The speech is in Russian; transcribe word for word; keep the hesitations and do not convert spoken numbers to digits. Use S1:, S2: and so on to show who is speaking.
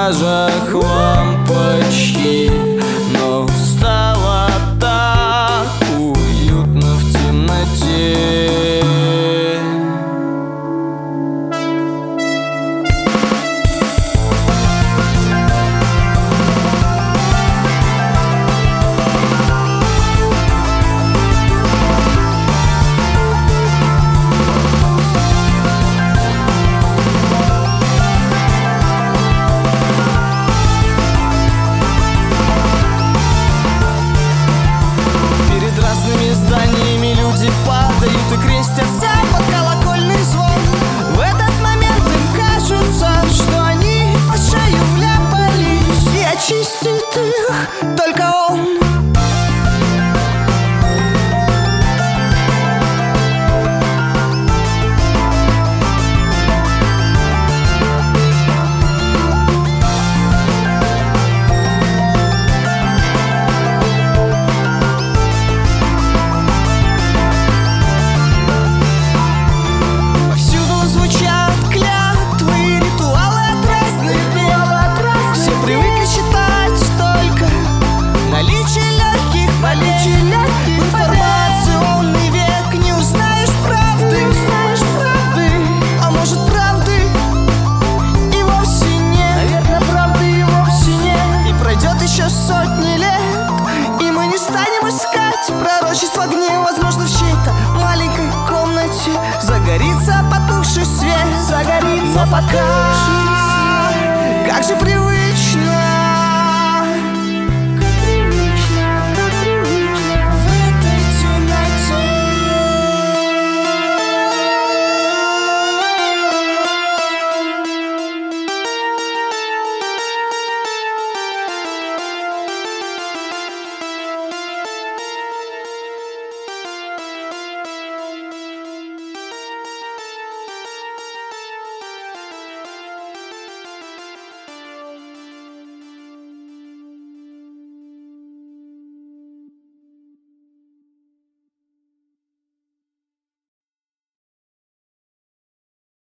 S1: этажах лампочки, но стало так уютно в темноте. Зданиями люди падают и крестятся под колокольный звон. В этот момент им кажется, что они по шею вляпались, и очистит их только он. Информационный век, не узнаешь правды, не узнаешь правды. А может, правды и вовсе нет. Наверное, правды и вовсе нет. И пройдет еще сотни лет, и мы не станем искать пророчество гнева. Возможно, в чьей-то маленькой комнате загорится потухший свет. Загорится. Но пока, как же привык